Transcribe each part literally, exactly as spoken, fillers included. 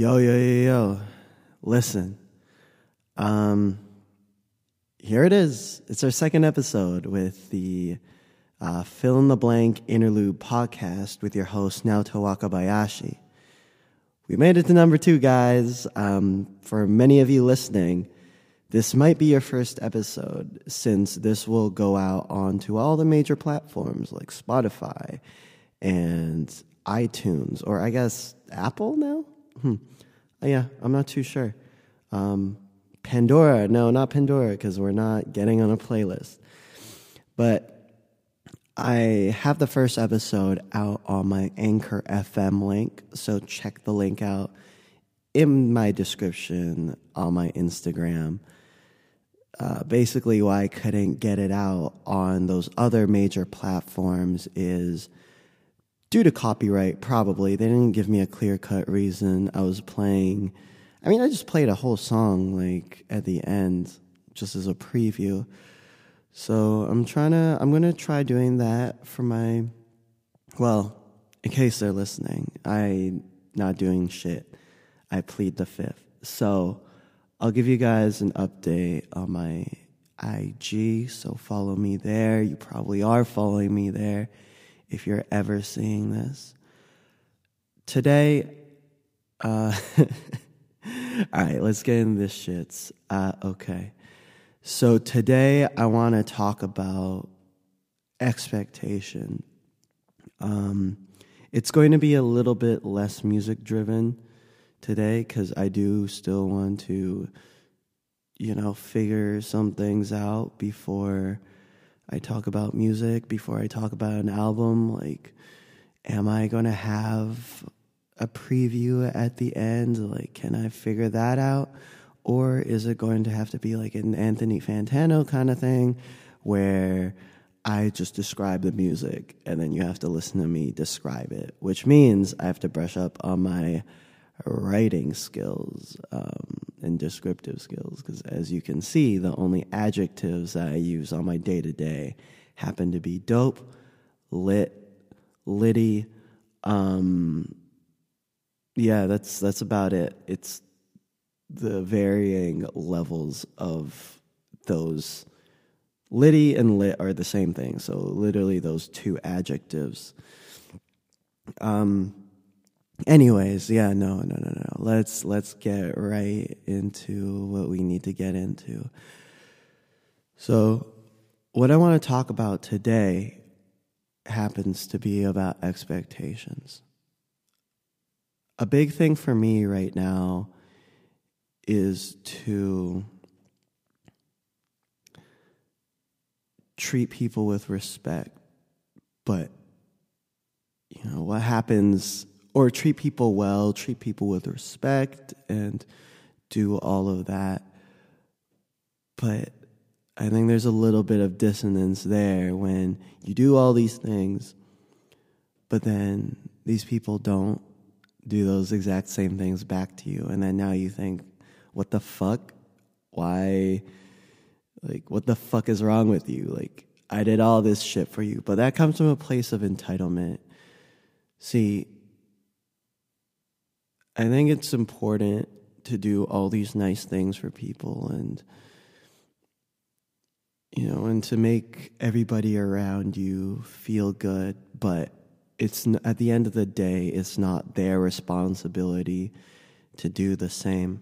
Yo, yo, yo, yo. Listen. Um, here it is. It's our second episode with the uh, Fill in the Blank Interlude podcast with your host, Naoto Wakabayashi. We made it to number two, guys. Um, for many of you listening, this might be your first episode since this will go out onto all the major platforms like Spotify and iTunes, or I guess Apple now? Hmm. Yeah, I'm not too sure. Um, Pandora, no, not Pandora, because we're not getting on a playlist. But I have the first episode out on my Anchor F M link, so check the link out in my description on my Instagram. Uh, basically, why I couldn't get it out on those other major platforms is due to copyright, probably. They didn't give me a clear-cut reason. I was playing... I mean, I just played a whole song, like, at the end, just as a preview. So I'm trying to... I'm going to try doing that for my... Well, in case they're listening, I'm not doing shit. I plead the fifth. So I'll give you guys an update on my I G, so follow me there. You probably are following me there if you're ever seeing this. Today, uh, all right, let's get into this shits. Uh, okay. So today I want to talk about expectation. Um, it's going to be a little bit less music driven today because I do still want to, you know, figure some things out before I talk about music, before I talk about an album. Like, am I going to have a preview at the end? Like, can I figure that out? Or is it going to have to be like an Anthony Fantano kind of thing where I just describe the music and then you have to listen to me describe it, which means I have to brush up on my writing skills um, and descriptive skills, because as you can see, the only adjectives that I use on my day-to-day happen to be dope, lit, litty. Um, yeah, that's that's about it. It's the varying levels of those. Litty and lit are the same thing, so literally those two adjectives. Um. Anyways, yeah, no, no, no, no. Let's let's get right into what we need to get into. So, what I want to talk about today happens to be about expectations. A big thing for me right now is to treat people with respect, but you know, what happens... Or treat people well, treat people with respect, and do all of that. But I think there's a little bit of dissonance there when you do all these things, but then these people don't do those exact same things back to you. And then now you think, what the fuck? Why? Like, what the fuck is wrong with you? Like, I did all this shit for you. But that comes from a place of entitlement. See, I think it's important to do all these nice things for people and, you know, and to make everybody around you feel good. But it's at the end of the day, it's not their responsibility to do the same.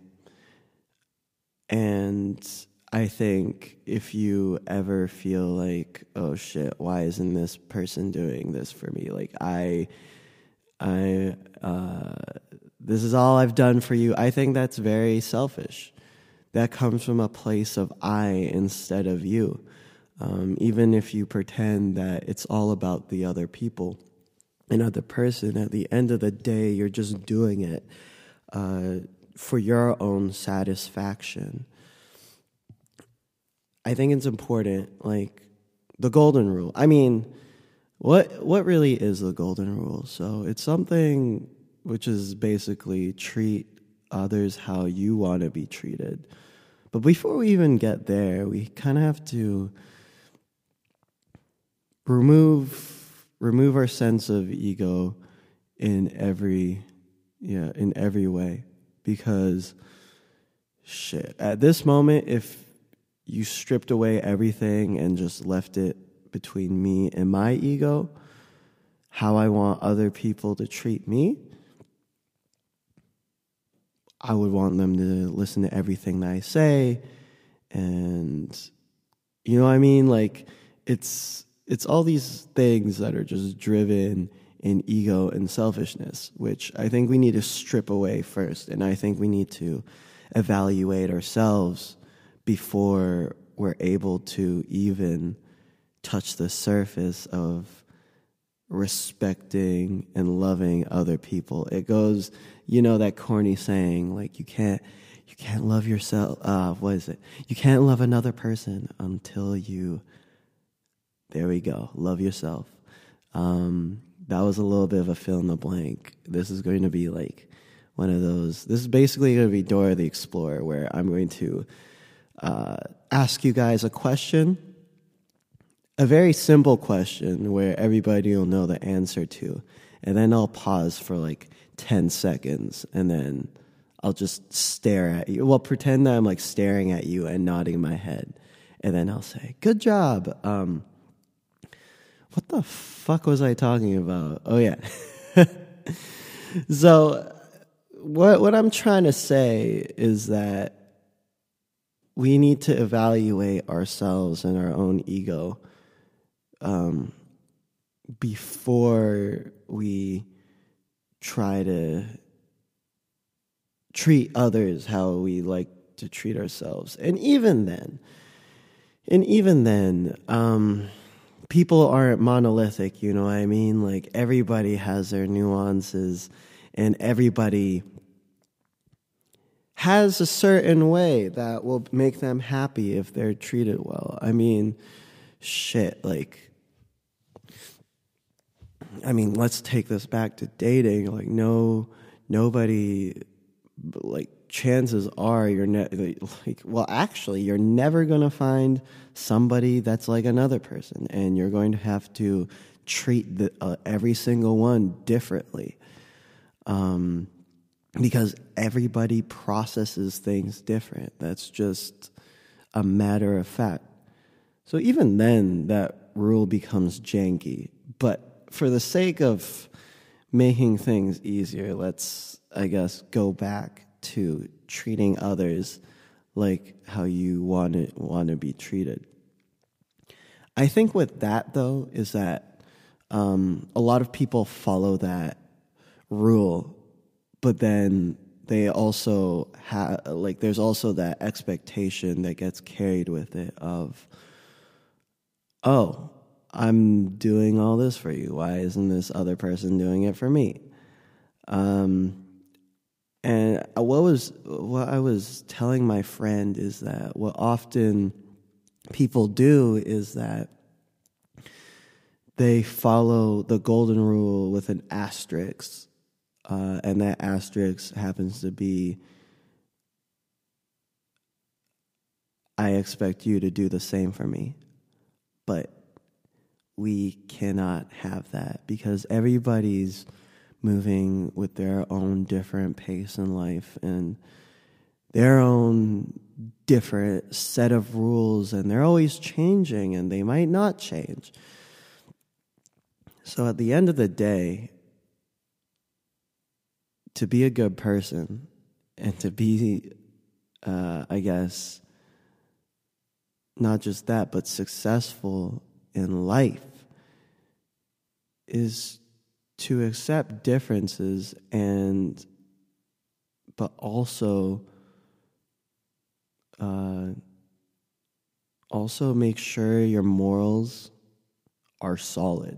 And I think if you ever feel like, oh shit, why isn't this person doing this for me? Like, I, I, uh, this is all I've done for you. I think that's very selfish. That comes from a place of I instead of you. Um, even if you pretend that it's all about the other people, another person, at the end of the day, you're just doing it uh, for your own satisfaction. I think it's important, like the golden rule. I mean, what what really is the golden rule? So it's something which is basically treat others how you want to be treated. But before we even get there, we kind of have to remove remove our sense of ego in every yeah in every way. because shit, at this moment, if you stripped away everything and just left it between me and my ego, how I want other people to treat me, I would want them to listen to everything that I say. And you know what I mean? Like, it's it's all these things that are just driven in ego and selfishness, which I think we need to strip away first. And I think we need to evaluate ourselves before we're able to even touch the surface of respecting and loving other people. It goes, you know, that corny saying, like, you can't you can't love yourself, uh, what is it? You can't love another person until you, there we go, love yourself. Um, that was a little bit of a fill in the blank. This is going to be like one of those, this is basically going to be Dora the Explorer, where I'm going to uh, ask you guys a question, a very simple question where everybody will know the answer to, and then I'll pause for like ten seconds, and then I'll just stare at you. Well, pretend that I'm like staring at you and nodding my head, and then I'll say, good job. Um, what the fuck was I talking about? Oh, yeah. So what what I'm trying to say is that we need to evaluate ourselves and our own ego um, before we try to treat others how we like to treat ourselves. And even then, and even then, um, people aren't monolithic, you know what I mean? Like, everybody has their nuances, and everybody has a certain way that will make them happy if they're treated well. I mean, shit, like, I mean, let's take this back to dating. Like, no, nobody, like, chances are you're ne- like, well, actually, you're never going to find somebody that's like another person, and you're going to have to treat the, uh, every single one differently. Um, because everybody processes things different. That's just a matter of fact. So even then, that rule becomes janky. But for the sake of making things easier, let's, I guess, go back to treating others like how you want to, want to be treated. I think with that, though, is that um, a lot of people follow that rule, but then they also have, like, there's also that expectation that gets carried with it of, oh, I'm doing all this for you. Why isn't this other person doing it for me? Um, and what was what I was telling my friend is that what often people do is that they follow the golden rule with an asterisk. Uh, and that asterisk happens to be, I expect you to do the same for me. But we cannot have that because everybody's moving with their own different pace in life and their own different set of rules, and they're always changing, and they might not change. So at the end of the day, to be a good person and to be, uh, I guess, not just that, but successful in life is to accept differences and, but also, uh, also make sure your morals are solid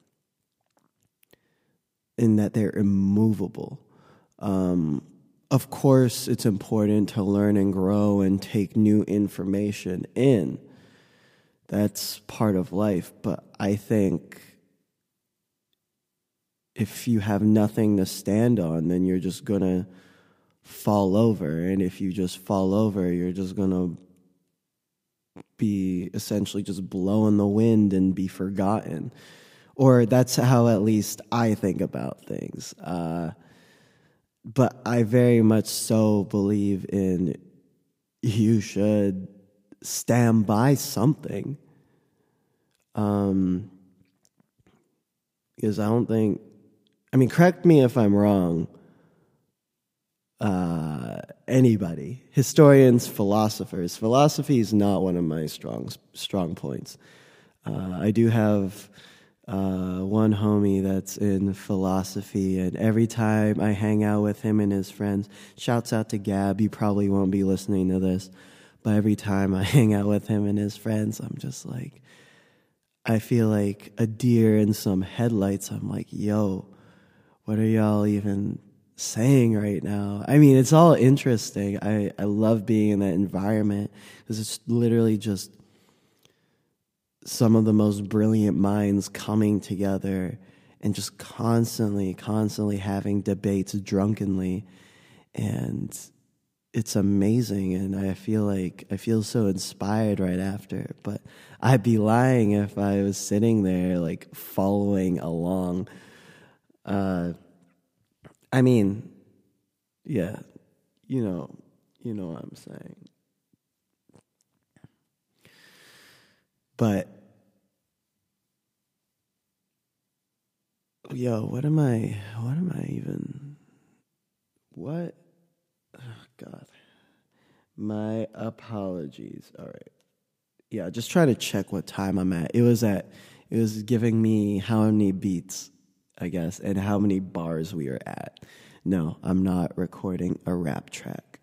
and that they're immovable. Um, of course, it's important to learn and grow and take new information in. That's part of life. But I think if you have nothing to stand on, then you're just going to fall over. And if you just fall over, you're just going to be essentially just blow in the wind and be forgotten. Or that's how at least I think about things. Uh but I very much so believe in you should stand by something. Um, because I don't think, I mean, correct me if I'm wrong, uh, anybody, historians, philosophers. Philosophy is not one of my strong strong points. Uh, I do have uh, one homie that's in philosophy, and every time I hang out with him and his friends, shouts out to Gab, you probably won't be listening to this, but every time I hang out with him and his friends, I'm just like, I feel like a deer in some headlights. I'm like, yo, what are y'all even saying right now? I mean, it's all interesting. I, I love being in that environment because it's literally just some of the most brilliant minds coming together and just constantly, constantly having debates drunkenly. And it's amazing. And I feel like I feel so inspired right after. But I'd be lying if I was sitting there like following along. Uh, I mean, yeah, you know, you know what I'm saying. But, yo, what am I, what am I even, what? Oh, God. My apologies. All right. Yeah, just trying to check what time I'm at. It was at, it was giving me how many beats, I guess, and how many bars we are at. No, I'm not recording a rap track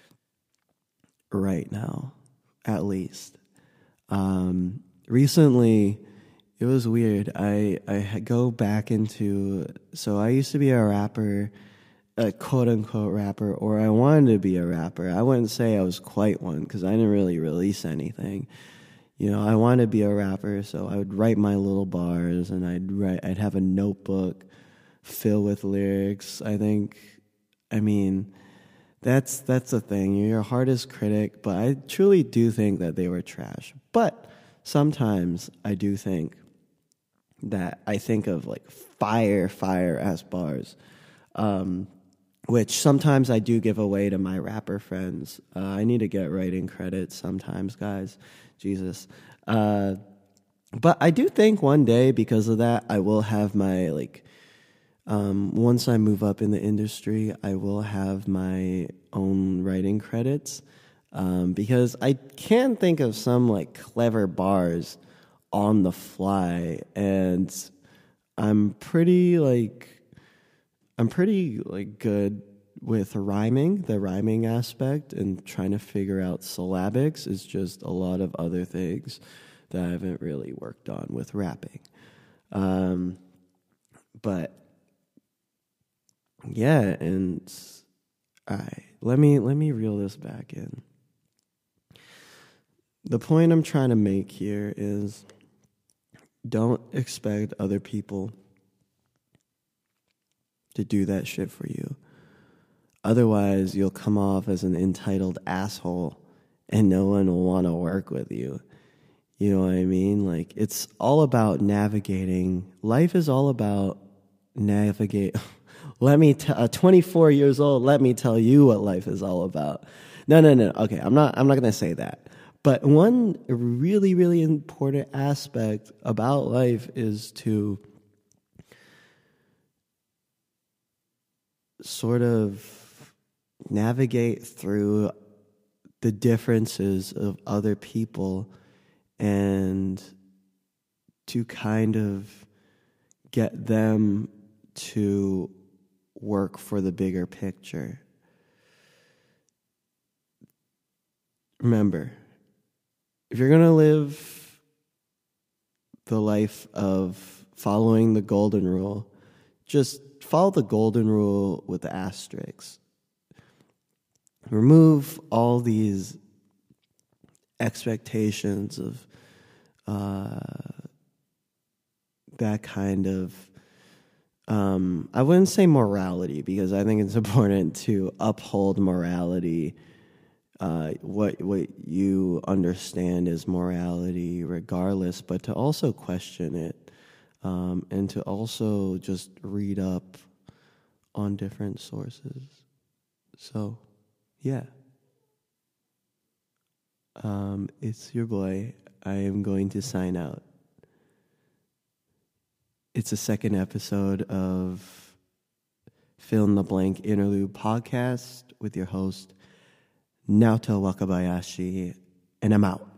right now, at least. Um, recently, it was weird. I, I go back into, so I used to be a rapper, a quote-unquote rapper, or I wanted to be a rapper. I wouldn't say I was quite one, because I didn't really release anything. You know, I wanted to be a rapper, so I would write my little bars, and I'd write, I'd have a notebook filled with lyrics. I think, I mean, that's that's the thing. You're your hardest critic, but I truly do think that they were trash. But sometimes I do think that I think of like fire, fire ass bars, um, which sometimes I do give away to my rapper friends. Uh, I need to get writing credits sometimes, guys. Jesus. Uh, but I do think one day, because of that, I will have my, like, um, once I move up in the industry, I will have my own writing credits. Um, because I can think of some, like, clever bars on the fly, and I'm pretty, like, I'm pretty, like, good with rhyming, the rhyming aspect, and trying to figure out syllabics is just a lot of other things that I haven't really worked on with rapping. Um, but yeah, and I let me let me reel this back in. The point I'm trying to make here is don't expect other people to do that shit for you. Otherwise, you'll come off as an entitled asshole and no one will want to work with you. You know what I mean? Like, it's all about navigating. Life is all about navigate. Let me tell, uh, twenty-four years old, let me tell you what life is all about. No, no, no. Okay, I'm not, I'm not going to say that. But one really, really important aspect about life is to sort of navigate through the differences of other people and to kind of get them to work for the bigger picture. Remember, if you're going to live the life of following the golden rule, just follow the golden rule with the asterisks. Remove all these expectations of uh, that kind of, um, I wouldn't say morality, because I think it's important to uphold morality, uh, what what you understand as morality regardless, but to also question it, um, and to also just read up on different sources. So, yeah. Um, it's your boy. I am going to sign out. It's a second episode of Fill in the Blank Interlude podcast with your host, Naoto Wakabayashi, and I'm out.